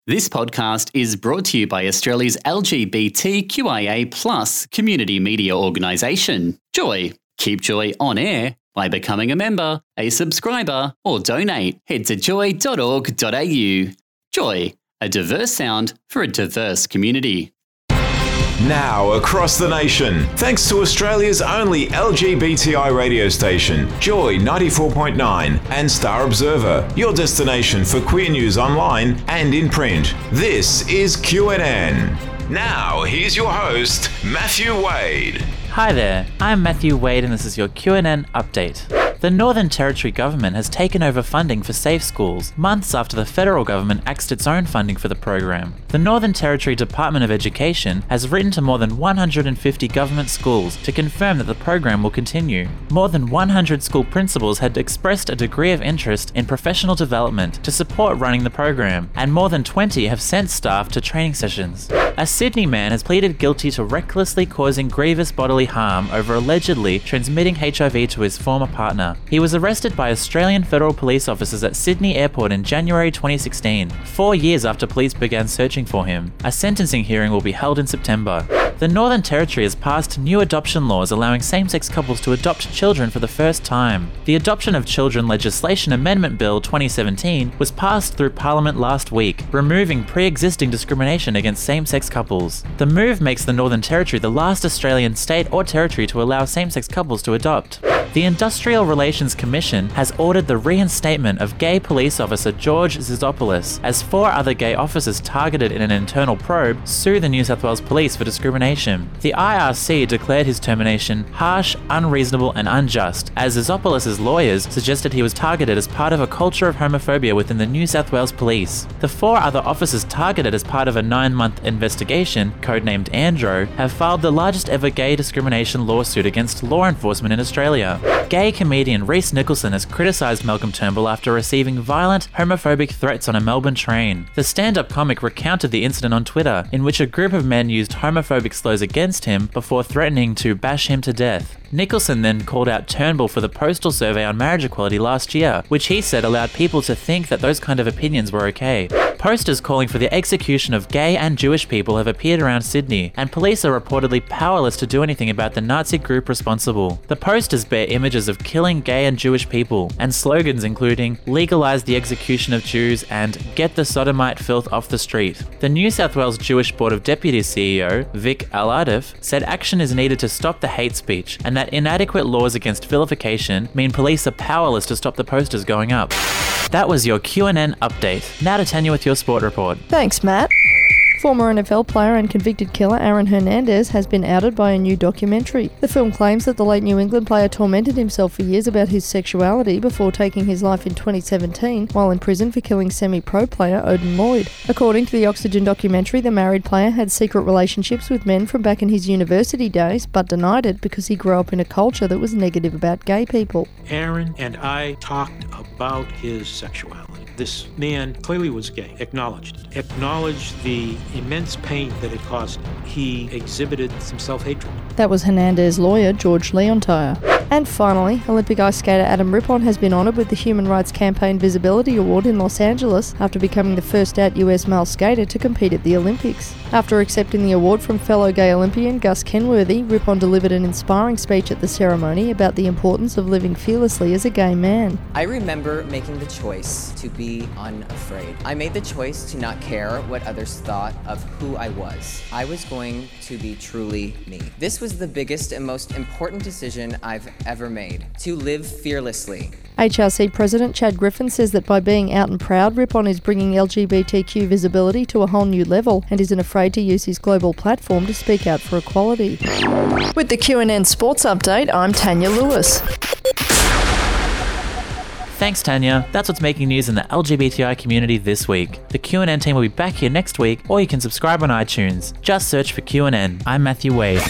This podcast is brought to you by Australia's LGBTQIA+ community media organisation, Joy. Keep Joy on air by becoming a member, a subscriber, or donate. Head to joy.org.au. Joy, a diverse sound for a diverse community. Now across the nation, thanks to Australia's only LGBTI radio station, Joy 94.9 and Star Observer, your destination for queer news online and in print. This is QNN. Now, here's your host, Matthew Wade. Hi there, I'm Matthew Wade and this is your QNN update. The Northern Territory government has taken over funding for Safe Schools, months after the federal government axed its own funding for the program. The Northern Territory Department of Education has written to more than 150 government schools to confirm that the program will continue. More than 100 school principals had expressed a degree of interest in professional development to support running the program, and more than 20 have sent staff to training sessions. A Sydney man has pleaded guilty to recklessly causing grievous bodily harm over allegedly transmitting HIV to his former partner. He was arrested by Australian Federal Police officers at Sydney Airport in January 2016, 4 years after police began searching for him. A sentencing hearing will be held in September. The Northern Territory has passed new adoption laws allowing same-sex couples to adopt children for the first time. The Adoption of Children Legislation Amendment Bill 2017 was passed through Parliament last week, removing pre-existing discrimination against same-sex couples. The move makes the Northern Territory the last Australian state or territory to allow same-sex couples to adopt. The Industrial Relations Commission has ordered the reinstatement of gay police officer George Zizopoulos, as 4 other gay officers targeted in an internal probe sue the New South Wales Police for discrimination. The IRC declared his termination harsh, unreasonable and unjust, as Zizopoulos' lawyers suggested he was targeted as part of a culture of homophobia within the New South Wales Police. The 4 other officers targeted as part of a 9-month investigation, codenamed Andro, have filed the largest ever gay discrimination lawsuit against law enforcement in Australia. Gay comedian Rhys Nicholson has criticised Malcolm Turnbull after receiving violent, homophobic threats on a Melbourne train. The stand-up comic recounted the incident on Twitter, in which a group of men used homophobic slurs against him before threatening to bash him to death. Nicholson then called out Turnbull for the postal survey on marriage equality last year, which he said allowed people to think that those kind of opinions were okay. Posters calling for the execution of gay and Jewish people have appeared around Sydney, and police are reportedly powerless to do anything about the Nazi group responsible. The posters bear images of killing gay and Jewish people, and slogans including "Legalise the execution of Jews" and "Get the sodomite filth off the street." The New South Wales Jewish Board of Deputies CEO, Vic Al-Adif, said action is needed to stop the hate speech, and that inadequate laws against vilification mean police are powerless to stop the posters going up. That was your QNN update. Now to Tanya with your sport report. Thanks, Matt. Former NFL player and convicted killer Aaron Hernandez has been outed by a new documentary. The film claims that the late New England player tormented himself for years about his sexuality before taking his life in 2017 while in prison for killing semi-pro player Odin Lloyd. According to the Oxygen documentary, the married player had secret relationships with men from back in his university days, but denied it because he grew up in a culture that was negative about gay people. Aaron and I talked about his sexuality. This man clearly was gay, acknowledged the immense pain that it caused him. He exhibited some self-hatred. That was Hernandez's lawyer, George Leontire. And finally, Olympic ice skater Adam Rippon has been honoured with the Human Rights Campaign Visibility Award in Los Angeles after becoming the first out US male skater to compete at the Olympics. After accepting the award from fellow gay Olympian Gus Kenworthy, Rippon delivered an inspiring speech at the ceremony about the importance of living fearlessly as a gay man. I remember making the choice to be unafraid. I made the choice to not care what others thought of who I was. I was going to be truly me. This was the biggest and most important decision I've ever made, to live fearlessly. HRC President Chad Griffin says that by being out and proud, Rippon is bringing LGBTQ visibility to a whole new level and isn't afraid to use his global platform to speak out for equality. With the QNN Sports Update, I'm Tanya Lewis. Thanks, Tanya. That's what's making news in the LGBTI community this week. The QNN team will be back here next week, or you can subscribe on iTunes. Just search for QNN. I'm Matthew Wade.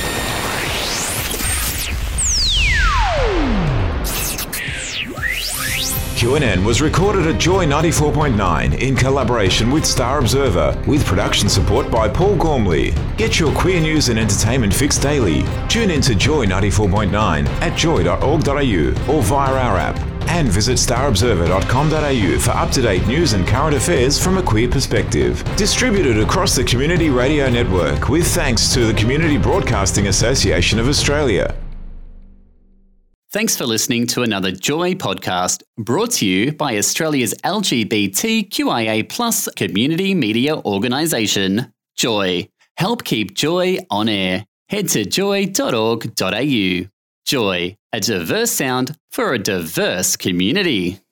QNN was recorded at Joy 94.9 in collaboration with Star Observer, with production support by Paul Gormley. Get your queer news and entertainment fix daily. Tune in to Joy 94.9 at joy.org.au or via our app. And visit starobserver.com.au for up-to-date news and current affairs from a queer perspective. Distributed across the Community Radio Network with thanks to the Community Broadcasting Association of Australia. Thanks for listening to another Joy podcast brought to you by Australia's LGBTQIA+ community media organisation, Joy. Help keep Joy on air. Head to joy.org.au. Joy, a diverse sound for a diverse community.